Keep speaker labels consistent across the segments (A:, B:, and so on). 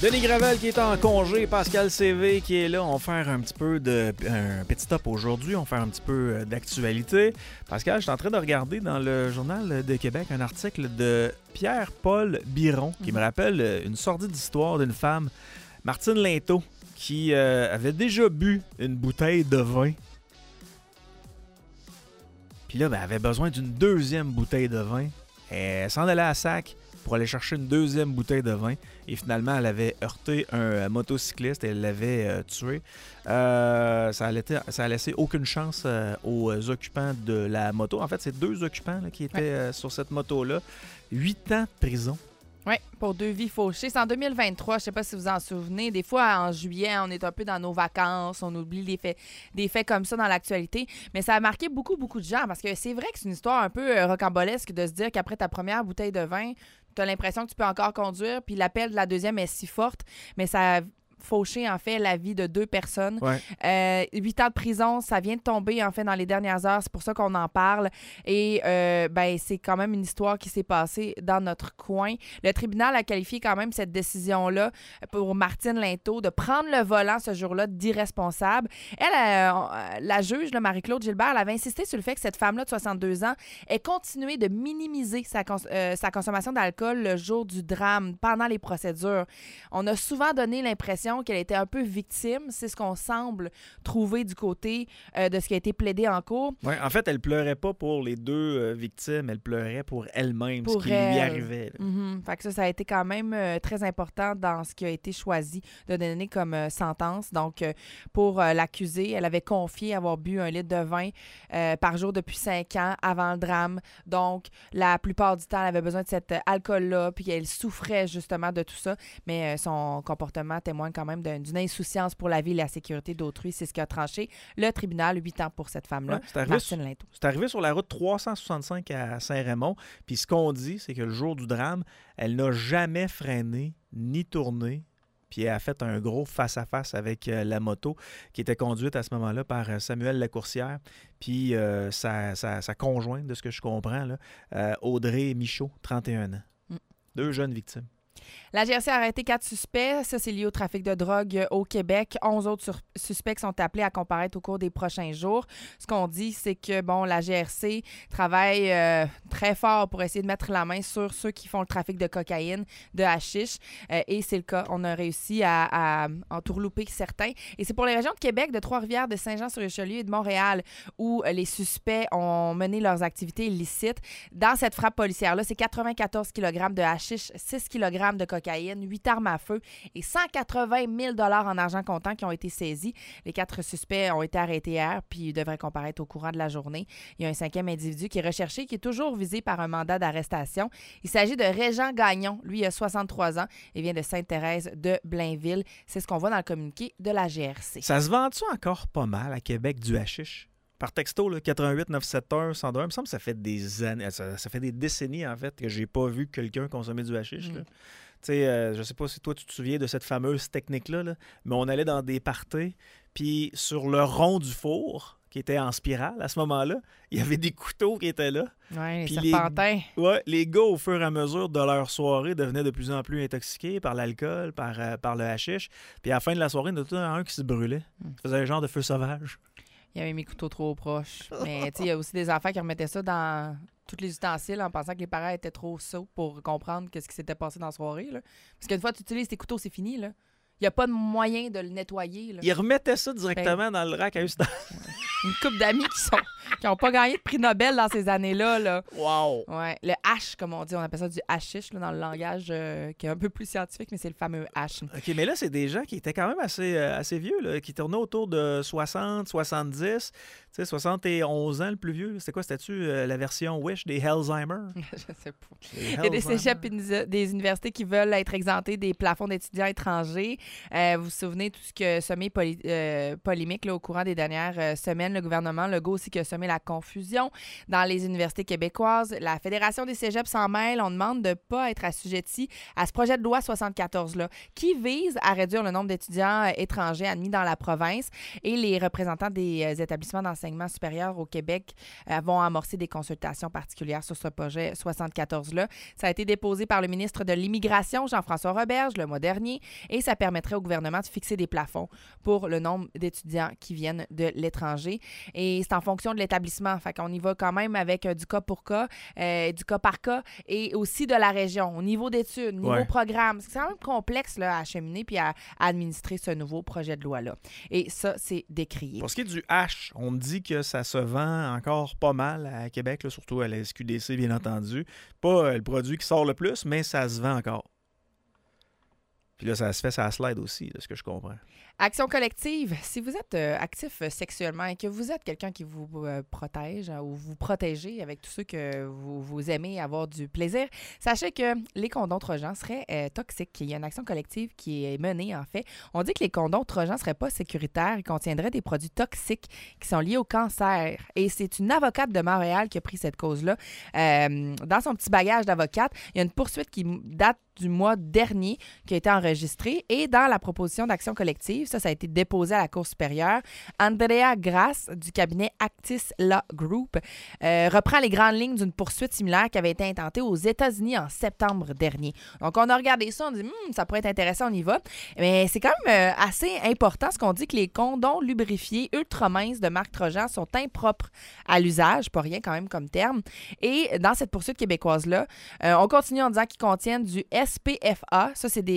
A: Denis Gravel qui est en congé, Pascal CV qui est là. On va faire un petit peu un petit top aujourd'hui. On va faire un petit peu d'actualité. Pascal, je suis en train de regarder dans le Journal de Québec un article de Pierre-Paul Biron qui me rappelle une sordide histoire d'une femme, Martine Linteau, qui avait déjà bu une bouteille de vin. Puis là, elle avait besoin d'une deuxième bouteille de vin. Elle s'en allait à Sac pour aller chercher une deuxième bouteille de vin. Et finalement, elle avait heurté un motocycliste et elle l'avait tué. Ça a laissé aucune chance aux occupants de la moto. En fait, c'est 2 occupants là, qui étaient sur cette moto-là. 8 ans de prison.
B: Oui, pour 2 vies fauchées. C'est en 2023, je ne sais pas si vous en souvenez. Des fois, en juillet, on est un peu dans nos vacances, on oublie des faits comme ça dans l'actualité. Mais ça a marqué beaucoup, beaucoup de gens parce que c'est vrai que c'est une histoire un peu rocambolesque de se dire qu'après ta première bouteille de vin, tu as l'impression que tu peux encore conduire, puis l'appel de la deuxième est si forte, mais ça a fauché, en fait, la vie de 2 personnes.
A: Ouais.
B: 8 ans de prison, ça vient de tomber, en fait, dans les dernières heures. C'est pour ça qu'on en parle. Et c'est quand même une histoire qui s'est passée dans notre coin. Le tribunal a qualifié quand même cette décision-là pour Martine Linteau de prendre le volant ce jour-là d'irresponsable. Elle, la juge, là, Marie-Claude Gilbert, elle avait insisté sur le fait que cette femme-là de 62 ans ait continué de minimiser sa consommation d'alcool le jour du drame, pendant les procédures. On a souvent donné l'impression qu'elle était un peu victime. C'est ce qu'on semble trouver du côté de ce qui a été plaidé en cours.
A: Ouais, en fait, elle pleurait pas pour les 2 victimes, elle pleurait pour elle-même,
B: pour
A: ce qui lui arrivait.
B: Fait que ça a été quand même très important dans ce qui a été choisi de donner comme sentence. Donc, pour l'accusée, elle avait confié avoir bu 1 litre de vin par jour depuis 5 ans avant le drame. Donc, la plupart du temps, elle avait besoin de cet alcool-là, puis elle souffrait justement de tout ça. Mais son comportement témoigne quand même d'une insouciance pour la vie et la sécurité d'autrui. C'est ce qu'a tranché le tribunal, 8 ans pour cette femme-là, Martine Linteau.
A: C'est arrivé sur la route 365 à Saint-Raymond. Puis ce qu'on dit, c'est que le jour du drame, elle n'a jamais freiné ni tourné. Puis elle a fait un gros face-à-face avec la moto qui était conduite à ce moment-là par Samuel Lacourcière. Puis sa conjointe, de ce que je comprends, là, Audrey Michaud, 31 ans. 2 jeunes victimes.
B: La GRC a arrêté 4 suspects. Ça, c'est lié au trafic de drogue au Québec. 11 autres suspects sont appelés à comparaître au cours des prochains jours. Ce qu'on dit, c'est que la GRC travaille très fort pour essayer de mettre la main sur ceux qui font le trafic de cocaïne, de hashish. Et c'est le cas. On a réussi à entourlouper certains. Et c'est pour les régions de Québec, de Trois-Rivières, de Saint-Jean-sur-Richelieu et de Montréal où les suspects ont mené leurs activités illicites. Dans cette frappe policière-là, c'est 94 kg de hashish, 6 kg de cocaïne, 8 armes à feu et 180 000 $ en argent comptant qui ont été saisis. Les 4 suspects ont été arrêtés hier puis ils devraient comparaître au courant de la journée. Il y a un 5e individu qui est recherché, qui est toujours visé par un mandat d'arrestation. Il s'agit de Régent Gagnon. Lui, il a 63 ans et vient de Sainte-Thérèse de Blainville. C'est ce qu'on voit dans le communiqué de la GRC.
A: Ça se vend-tu encore pas mal à Québec du hashish? Par texto, là, 88 971 102. Il me semble que ça fait des années, ça fait des décennies, en fait, que j'ai pas vu quelqu'un consommer du hashish. Là. Je sais pas si toi, tu te souviens de cette fameuse technique-là, là, mais on allait dans des parties, puis sur le rond du four, qui était en spirale à ce moment-là, il y avait des couteaux qui étaient là.
B: Oui, les serpentins.
A: Les gars, au fur et à mesure de leur soirée, devenaient de plus en plus intoxiqués par l'alcool, par le hashish. Puis à la fin de la soirée, il y en a tout un qui se brûlait. Ça faisait un genre de feu sauvage.
B: Il y avait mes couteaux trop proches. Mais il y a aussi des enfants qui remettaient ça dans tous les ustensiles en pensant que les parents étaient trop sots pour comprendre ce qui s'était passé dans la soirée. Là. Parce qu'une fois que tu utilises tes couteaux, c'est fini. Là. Il n'y a pas de moyen de le nettoyer. Là.
A: Ils remettaient ça directement dans le rack à ustensile.
B: Une couple d'amis qui n'ont pas gagné de prix Nobel dans ces années-là. Là.
A: Wow!
B: Ouais, le hash, comme on dit, on appelle ça du hashish là, dans le langage qui est un peu plus scientifique, mais c'est le fameux hash.
A: OK, mais là, c'est des gens qui étaient quand même assez vieux, là, qui tournaient autour de 60, 70, 71 ans le plus vieux. C'était quoi? C'était-tu la version Wish des Alzheimer?
B: Je sais pas. Il y a des cégeps et des universités qui veulent être exemptés des plafonds d'étudiants étrangers. Vous vous souvenez tout ce que a semé polémique là, au courant des dernières semaines. Le gouvernement Legault aussi qui a semé la confusion dans les universités québécoises. La Fédération des cégeps s'en mêle. On demande de ne pas être assujetti à ce projet de loi 74-là qui vise à réduire le nombre d'étudiants étrangers admis dans la province. Et les représentants des établissements d'enseignement l'enseignement supérieur au Québec vont amorcer des consultations particulières sur ce projet 74-là. Ça a été déposé par le ministre de l'Immigration, Jean-François Roberge, le mois dernier, et ça permettrait au gouvernement de fixer des plafonds pour le nombre d'étudiants qui viennent de l'étranger. Et c'est en fonction de l'établissement. Fait qu'on y va quand même avec du cas pour cas, du cas par cas, et aussi de la région, au niveau d'études, niveau programme. C'est quand même complexe là, à acheminer puis à administrer ce nouveau projet de loi-là. Et ça, c'est décrié.
A: Pour ce qui est du hash, on me dit que ça se vend encore pas mal à Québec, là, surtout à la SQDC, bien entendu. Pas le produit qui sort le plus, mais ça se vend encore. Puis là, ça se fait, ça slide aussi, de ce que je comprends.
B: Action collective, si vous êtes actif sexuellement et que vous êtes quelqu'un qui vous protège ou vous protégez avec tous ceux que vous aimez avoir du plaisir, sachez que les condoms trojans seraient toxiques. Il y a une action collective qui est menée, en fait. On dit que les condoms trojans ne seraient pas sécuritaires et contiendraient des produits toxiques qui sont liés au cancer. Et c'est une avocate de Montréal qui a pris cette cause-là. Dans son petit bagage d'avocate, il y a une poursuite qui date du mois dernier qui a été enregistrée. Et dans la proposition d'action collective, ça a été déposé à la Cour supérieure. Andrea Grass, du cabinet Actis Law Group, reprend les grandes lignes d'une poursuite similaire qui avait été intentée aux États-Unis en septembre dernier. Donc, on a regardé ça, on dit « ça pourrait être intéressant, on y va ». Mais c'est quand même assez important ce qu'on dit que les condoms lubrifiés ultra minces de marque Trojan sont impropres à l'usage, pas rien quand même comme terme. Et dans cette poursuite québécoise-là, on continue en disant qu'ils contiennent du SPFA. Ça, c'est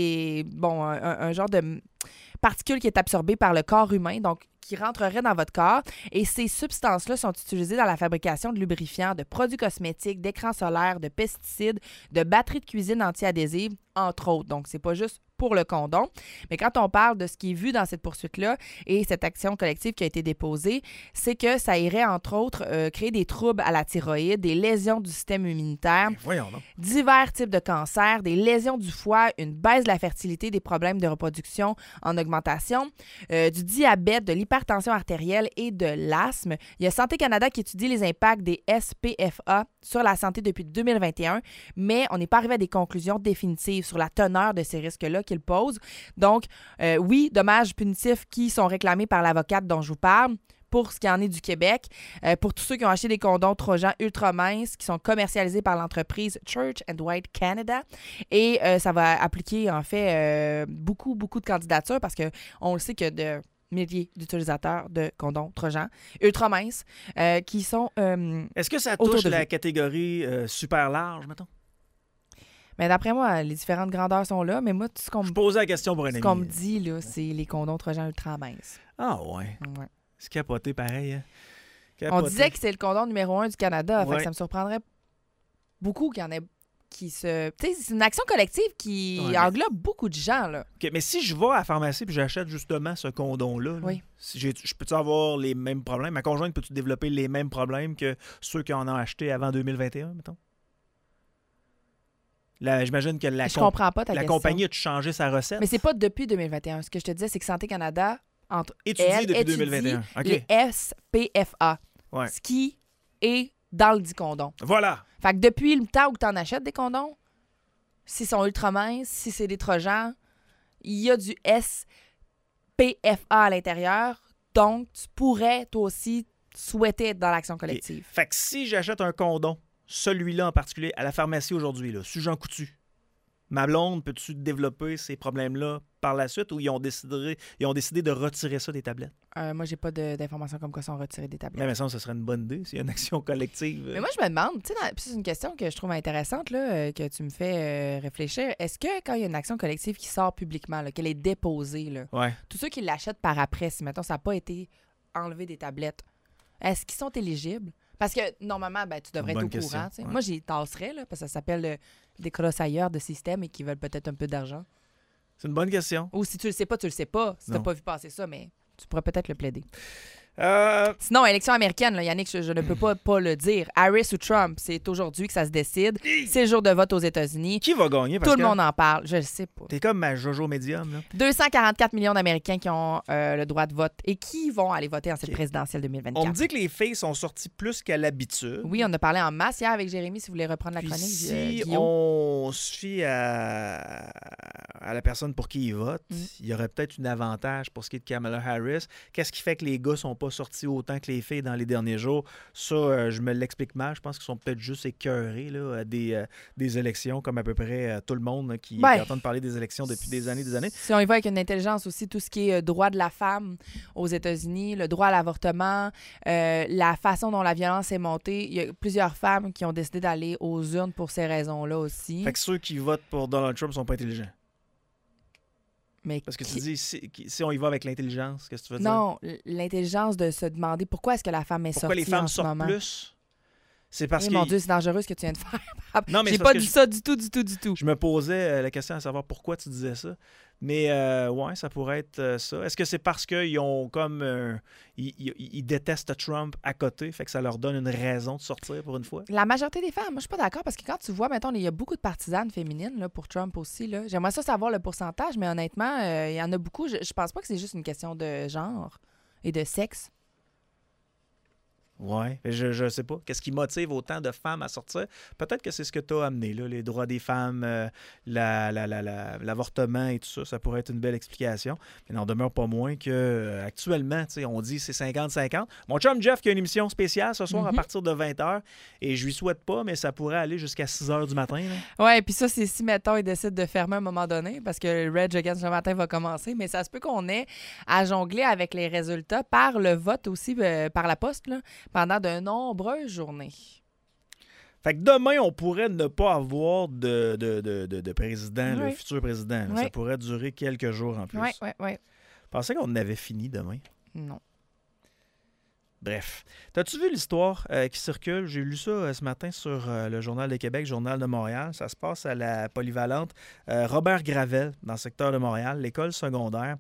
B: un genre de particule qui est absorbée par le corps humain, donc qui rentrerait dans votre corps. Et ces substances-là sont utilisées dans la fabrication de lubrifiants, de produits cosmétiques, d'écrans solaires, de pesticides, de batteries de cuisine anti-adhésives, entre autres. Donc, c'est pas juste pour le condom. Mais quand on parle de ce qui est vu dans cette poursuite-là et cette action collective qui a été déposée, c'est que ça irait, entre autres, créer des troubles à la thyroïde, des lésions du système immunitaire, divers types de cancers, des lésions du foie, une baisse de la fertilité, des problèmes de reproduction en augmentation, du diabète, de l'hypertension artérielle et de l'asthme. Il y a Santé Canada qui étudie les impacts des SPFA sur la santé depuis 2021, mais on n'est pas arrivé à des conclusions définitives sur la teneur de ces risques-là qu'il pose. Donc, oui, dommages punitifs qui sont réclamés par l'avocate dont je vous parle. Pour ce qui en est du Québec, pour tous ceux qui ont acheté des condoms Trojan ultra minces qui sont commercialisés par l'entreprise Church & White Canada. Et ça va appliquer, en fait, beaucoup de candidatures parce qu'on le sait que de milliers d'utilisateurs de condoms Trojan ultra minces qui sont
A: Est-ce que ça touche la catégorie super large, mettons?
B: Mais d'après moi, les différentes grandeurs sont là, mais moi, tout ce qu'on
A: je posais la question pour un ami.
B: Ce qu'on me dit, là, c'est les condoms Trojan ultra minces.
A: Ah ouais. C'est capoté pareil. Hein?
B: On disait que c'est le condom numéro 1 du Canada. Fait que ça me surprendrait beaucoup qu'il y en ait qui se... Tu sais, c'est une action collective qui englobe beaucoup de gens, là.
A: OK, mais si je vais à la pharmacie et j'achète justement ce condom-là, je peux-tu avoir les mêmes problèmes? Ma conjointe peut-tu développer les mêmes problèmes que ceux qui en ont acheté avant 2021, mettons? J'imagine que
B: je comprends pas ta
A: la
B: question.
A: compagnie a changé sa recette.
B: Mais c'est pas depuis 2021. Ce que je te disais, c'est que Santé Canada
A: étudie depuis 2021.
B: Les SPFA, ce qui est dans le dit condom.
A: Voilà.
B: Fait que depuis le temps où tu en achètes des condoms, s'ils sont ultra minces, si c'est des Trojans, il y a du SPFA à l'intérieur. Donc, tu pourrais, toi aussi, souhaiter être dans l'action collective.
A: Fait que si j'achète un condom, celui-là en particulier, à la pharmacie aujourd'hui, là, sur Jean Coutu, ma blonde, peux-tu développer ces problèmes-là par la suite ou ils ont décidé de retirer ça des tablettes?
B: Moi, j'ai pas d'informations comme quoi sont retirées des tablettes.
A: Mais ça, ce serait une bonne idée s'il y a une action collective.
B: Mais moi, je me demande, tu sais, c'est une question que je trouve intéressante, là, que tu me fais réfléchir. Est-ce que quand il y a une action collective qui sort publiquement, là, qu'elle est déposée, là, tous ceux qui l'achètent par après, si mettons, ça n'a pas été enlevé des tablettes, est-ce qu'ils sont éligibles? Parce que normalement, tu devrais être au courant. Ouais. Moi, j'y tasserais, là, parce que ça s'appelle des crossailleurs de système et qui veulent peut-être un peu d'argent.
A: C'est une bonne question.
B: Ou si tu le sais pas, tu le sais pas. Si tu n'as pas vu passer ça, mais tu pourrais peut-être le plaider.
A: Euh...
B: Sinon, élection américaine, là, Yannick, je ne peux pas le dire. Harris ou Trump, c'est aujourd'hui que ça se décide. C'est le jour de vote aux États-Unis.
A: Qui va gagner?
B: Tout le monde en parle. Je le sais pas.
A: T'es comme ma Jojo Medium. Là.
B: 244 millions d'Américains qui ont le droit de vote et qui vont aller voter en cette présidentielle 2024.
A: On me dit que les filles sont sorties plus qu'à l'habitude.
B: Oui, on a parlé en masse hier avec Jérémy, si vous voulez reprendre la chronique.
A: Si on se fie à à la personne pour qui ils votent, il y aurait peut-être un avantage pour ce qui est de Kamala Harris. Qu'est-ce qui fait que les gars ne sont pas sortis autant que les filles dans les derniers jours? Ça, je me l'explique mal. Je pense qu'ils sont peut-être juste écœurés là, des élections, comme à peu près tout le monde là, qui entend parler des élections depuis des années.
B: Si on y va avec une intelligence aussi, tout ce qui est droit de la femme aux États-Unis, le droit à l'avortement, la façon dont la violence est montée, il y a plusieurs femmes qui ont décidé d'aller aux urnes pour ces raisons-là aussi.
A: Fait que ceux qui votent pour Donald Trump sont pas intelligents.
B: Mais
A: parce que tu dis, si on y va avec l'intelligence, qu'est-ce que tu veux dire?
B: Non, l'intelligence de se demander pourquoi est-ce que la femme est sortie en ce moment.
A: Pourquoi les femmes sortent plus? C'est parce que...
B: Mon Dieu, c'est dangereux ce que tu viens de faire.
A: Non, mais
B: j'ai pas dit ça du tout.
A: Je me posais la question à savoir pourquoi tu disais ça. Mais ouais, ça pourrait être ça. Est-ce que c'est parce qu'ils ont comme... ils détestent Trump à côté, fait que ça leur donne une raison de sortir pour une fois?
B: La majorité des femmes, moi je suis pas d'accord parce que quand tu vois, mettons, il y a beaucoup de partisanes féminines là, pour Trump aussi. Là. J'aimerais ça savoir le pourcentage, mais honnêtement, il y en a beaucoup. Je pense pas que c'est juste une question de genre et de sexe.
A: Oui, je sais pas. Qu'est-ce qui motive autant de femmes à sortir? Peut-être que c'est ce que tu as amené, là, les droits des femmes, l'avortement et tout ça. Ça pourrait être une belle explication. Mais n'en demeure pas moins qu'actuellement, on dit c'est 50-50. Mon chum Jeff qui a une émission spéciale ce soir à partir de 20h. Et je lui souhaite pas, mais ça pourrait aller jusqu'à 6h du matin.
B: Oui, puis ça, c'est si, mettons, il décide de fermer à un moment donné parce que le Rage Against le matin va commencer. Mais ça se peut qu'on ait à jongler avec les résultats par le vote aussi, par la poste, là, pendant de nombreuses journées.
A: Fait que demain, on pourrait ne pas avoir de président, le futur président. Ça pourrait durer quelques jours en plus.
B: Oui.
A: Je pensais qu'on avait fini demain.
B: Non.
A: Bref. T'as-tu vu l'histoire qui circule? J'ai lu ça ce matin sur le Journal de Québec, Journal de Montréal. Ça se passe à la polyvalente Robert Gravel, dans le secteur de Montréal, l'école secondaire.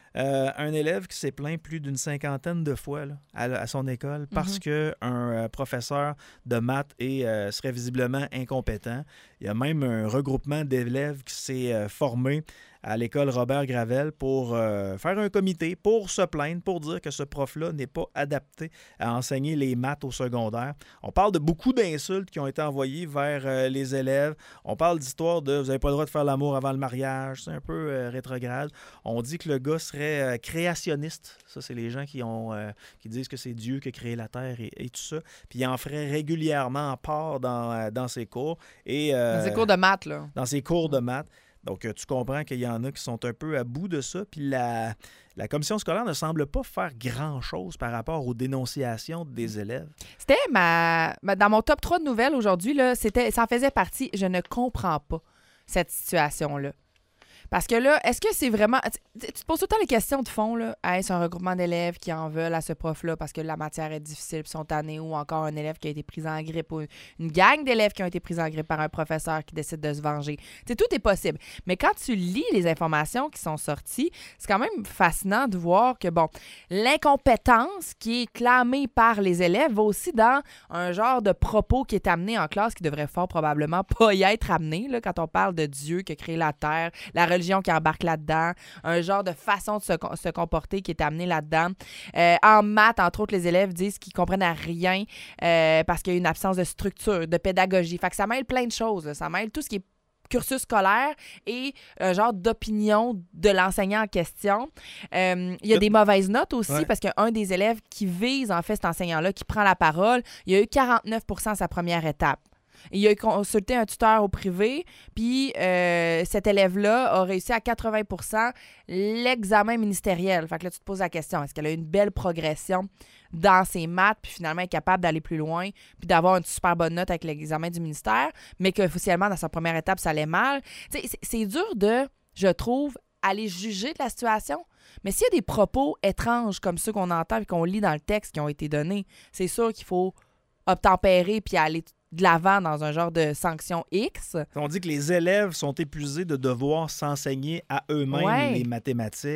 A: Un élève qui s'est plaint plus d'une 50aine de fois là, à son école parce qu'un professeur de maths serait visiblement incompétent. Il y a même un regroupement d'élèves qui s'est formé à l'école Robert Gravel pour faire un comité, pour se plaindre, pour dire que ce prof-là n'est pas adapté à enseigner les maths au secondaire. On parle de beaucoup d'insultes qui ont été envoyées vers les élèves. On parle d'histoire de « vous n'avez pas le droit de faire l'amour avant le mariage ». C'est un peu rétrograde. On dit que le gars serait créationniste. Ça, c'est les gens qui disent que c'est Dieu qui a créé la Terre et tout ça. Puis il en ferait régulièrement part dans ses cours. Dans
B: ses cours de maths, là.
A: Dans ses cours de maths. Donc, tu comprends qu'il y en a qui sont un peu à bout de ça. Puis la commission scolaire ne semble pas faire grand-chose par rapport aux dénonciations des élèves.
B: C'était dans mon top 3 de nouvelles aujourd'hui, là, ça en faisait partie. Je ne comprends pas cette situation-là. Parce que là, est-ce que c'est vraiment... Tu te poses tout le temps les questions de fond, là. Est-ce un regroupement d'élèves qui en veulent à ce prof-là parce que la matière est difficile et sont tannés, ou encore un élève qui a été pris en grippe, ou une gang d'élèves qui ont été pris en grippe par un professeur qui décide de se venger. T'sais, tout est possible. Mais quand tu lis les informations qui sont sorties, c'est quand même fascinant de voir que, bon, l'incompétence qui est clamée par les élèves va aussi dans un genre de propos qui est amené en classe qui devrait fort probablement pas y être amené, là, quand on parle de Dieu qui a créé la terre, la religion qui embarque là-dedans, un genre de façon de se comporter qui est amené là-dedans. En maths, entre autres, les élèves disent qu'ils comprennent à rien parce qu'il y a une absence de structure, de pédagogie. Fait que ça mêle plein de choses. Là. Ça mêle tout ce qui est cursus scolaire et un genre d'opinion de l'enseignant en question. Il y a des mauvaises notes aussi parce qu'un des élèves qui vise, en fait, cet enseignant-là, qui prend la parole, il y a eu 49 % à sa première étape. Il a consulté un tuteur au privé, puis cet élève-là a réussi à 80 % l'examen ministériel. Fait que là, tu te poses la question, est-ce qu'elle a une belle progression dans ses maths, puis finalement est capable d'aller plus loin, puis d'avoir une super bonne note avec l'examen du ministère, mais qu'officiellement, dans sa première étape, ça allait mal? C'est dur de, je trouve, aller juger de la situation. Mais s'il y a des propos étranges comme ceux qu'on entend et qu'on lit dans le texte qui ont été donnés, c'est sûr qu'il faut obtempérer puis aller de l'avant dans un genre de sanction X.
A: On dit que les élèves sont épuisés de devoir s'enseigner à eux-mêmes les mathématiques.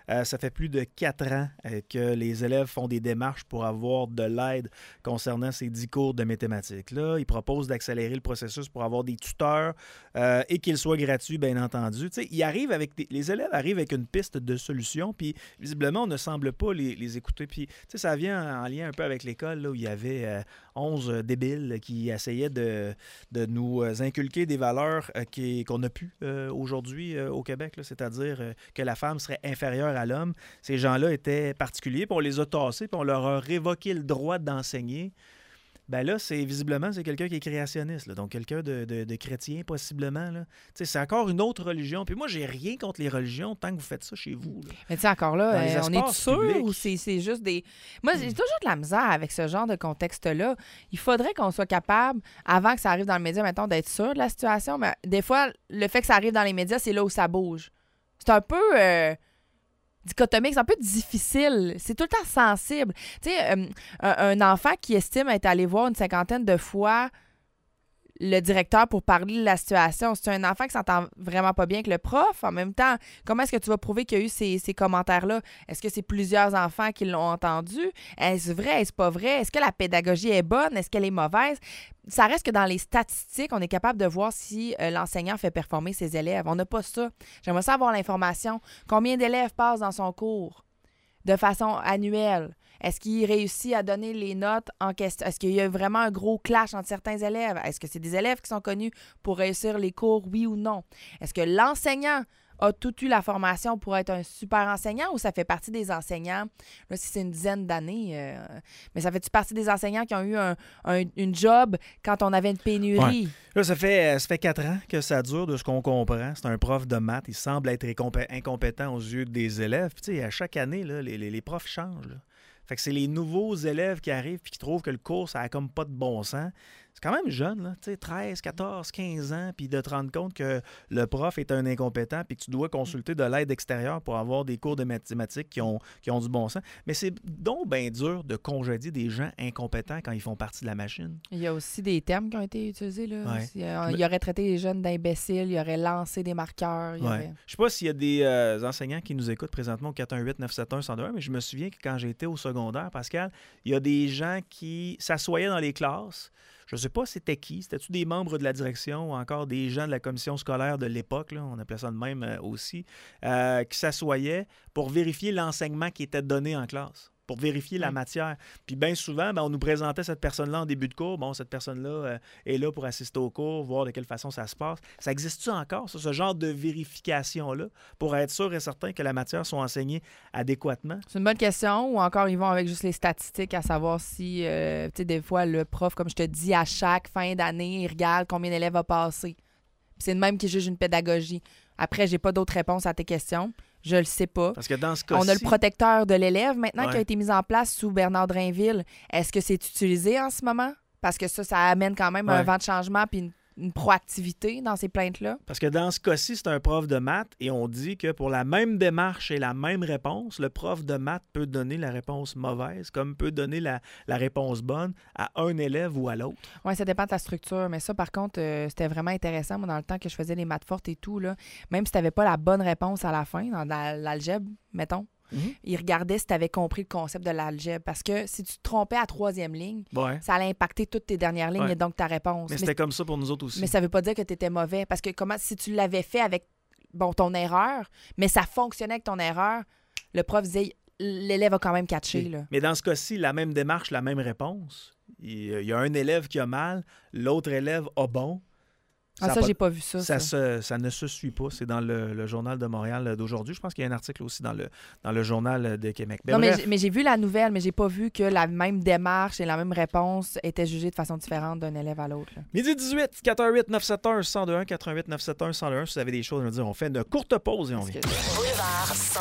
A: Ça fait plus de 4 ans que les élèves font des démarches pour avoir de l'aide concernant ces 10 cours de mathématiques-là. Ils proposent d'accélérer le processus pour avoir des tuteurs et qu'ils soient gratuits, bien entendu. Tu sais, les élèves arrivent avec une piste de solution, puis visiblement, on ne semble pas les écouter. Puis, tu sais, ça vient en lien un peu avec l'école, là, où il y avait 11 débiles qui essayaient de nous inculquer des valeurs qu'on n'a plus aujourd'hui au Québec, là, c'est-à-dire que la femme serait inférieure à l'homme. Ces gens-là étaient particuliers, puis on les a tassés, puis on leur a révoqué le droit d'enseigner. Ben là, visiblement, c'est quelqu'un qui est créationniste, là, donc quelqu'un de chrétien, possiblement. Là. C'est encore une autre religion. Puis moi, j'ai rien contre les religions tant que vous faites ça chez vous. Là.
B: Mais tu sais, encore là, on est sûr ou c'est juste des... Moi, j'ai toujours de la misère avec ce genre de contexte-là. Il faudrait qu'on soit capable, avant que ça arrive dans le média, mettons, d'être sûr de la situation. Mais des fois, le fait que ça arrive dans les médias, c'est là où ça bouge. C'est un peu... dichotomique, c'est un peu difficile. C'est tout le temps sensible. Tu sais, un enfant qui estime être allé voir une 50aine de fois le directeur pour parler de la situation, c'est un enfant qui s'entend vraiment pas bien avec le prof. En même temps, comment est-ce que tu vas prouver qu'il y a eu ces commentaires-là? Est-ce que c'est plusieurs enfants qui l'ont entendu? Est-ce vrai? Est-ce pas vrai? Est-ce que la pédagogie est bonne? Est-ce qu'elle est mauvaise? Ça reste que dans les statistiques, on est capable de voir si l'enseignant fait performer ses élèves. On n'a pas ça. J'aimerais ça avoir l'information. Combien d'élèves passent dans son cours de façon annuelle? Est-ce qu'il réussit à donner les notes en question? Est-ce qu'il y a vraiment un gros clash entre certains élèves? Est-ce que c'est des élèves qui sont connus pour réussir les cours, oui ou non? Est-ce que l'enseignant a tout eu la formation pour être un super enseignant ou ça fait partie des enseignants? Là, si c'est une dizaine d'années, mais ça fait-tu partie des enseignants qui ont eu une job quand on avait une pénurie?
A: Ouais. Là, ça fait 4 ans que ça dure, de ce qu'on comprend. C'est un prof de maths. Il semble être incompétent aux yeux des élèves. Puis, tu sais, à chaque année, là, les profs changent, là. Fait que c'est les nouveaux élèves qui arrivent et qui trouvent que le cours, ça n'a comme pas de bon sens. C'est quand même jeune, là, tu sais, 13, 14, 15 ans, puis de te rendre compte que le prof est un incompétent puis que tu dois consulter de l'aide extérieure pour avoir des cours de mathématiques qui ont du bon sens. Mais c'est donc bien dur de congédier des gens incompétents quand ils font partie de la machine.
B: Il y a aussi des termes qui ont été utilisés, là.
A: Ouais.
B: Il aurait traité les jeunes d'imbéciles, il aurait lancé des marqueurs.
A: Ouais. Je sais pas s'il y a des enseignants qui nous écoutent présentement au 418-971-1021, mais je me souviens que quand j'étais au secondaire, Pascal, il y a des gens qui s'assoyaient dans les classes. Je ne sais pas c'était qui. C'était-tu des membres de la direction ou encore des gens de la commission scolaire de l'époque, là, on appelait ça de même aussi, qui s'assoyaient pour vérifier l'enseignement qui était donné en classe, pour vérifier la matière. Puis bien souvent, on nous présentait cette personne-là en début de cours. Bon, cette personne-là est là pour assister au cours, voir de quelle façon ça se passe. Ça existe-tu encore, ça, ce genre de vérification-là, pour être sûr et certain que la matière soit enseignée adéquatement?
B: C'est une bonne question. Ou encore, ils vont avec juste les statistiques à savoir si, tu sais, des fois, le prof, comme je te dis, à chaque fin d'année, il regarde combien d'élèves a passé. Puis c'est le même qui juge une pédagogie. Après, j'ai pas d'autres réponses à tes questions. Je le sais pas.
A: Parce que dans ce cas-ci...
B: On a le protecteur de l'élève maintenant qui a été mis en place sous Bernard Drainville. Est-ce que c'est utilisé en ce moment? Parce que ça amène quand même un vent de changement puis une proactivité dans ces plaintes-là.
A: Parce que dans ce cas-ci, c'est un prof de maths et on dit que pour la même démarche et la même réponse, le prof de maths peut donner la réponse mauvaise comme peut donner la réponse bonne à un élève ou à l'autre.
B: Oui, ça dépend de la structure. Mais ça, par contre, c'était vraiment intéressant. Moi, dans le temps que je faisais les maths fortes et tout, là, même si tu n'avais pas la bonne réponse à la fin, dans l'algèbre, mettons, il regardait si tu avais compris le concept de l'algèbre. Parce que si tu te trompais à 3e ligne, ça allait impacter toutes tes dernières lignes et donc ta réponse.
A: Mais c'était comme ça pour nous autres aussi.
B: Mais ça ne veut pas dire que tu étais mauvais. Parce que si tu l'avais fait avec ton erreur, mais ça fonctionnait avec ton erreur, le prof disait l'élève a quand même catché. Là.
A: Mais dans ce cas-ci, la même démarche, la même réponse. Il y a un élève qui a mal, l'autre élève a bon.
B: J'ai pas vu ça.
A: Ça ne se suit pas. C'est dans le Journal de Montréal d'aujourd'hui. Je pense qu'il y a un article aussi dans le Journal de Québec.
B: Non, mais j'ai vu la nouvelle, mais j'ai pas vu que la même démarche et la même réponse étaient jugées de façon différente d'un élève à l'autre. Là.
A: Midi 18, 418-971-1021, 418-971-1021. Si vous avez des choses à nous dire, on fait une courte pause et on vient.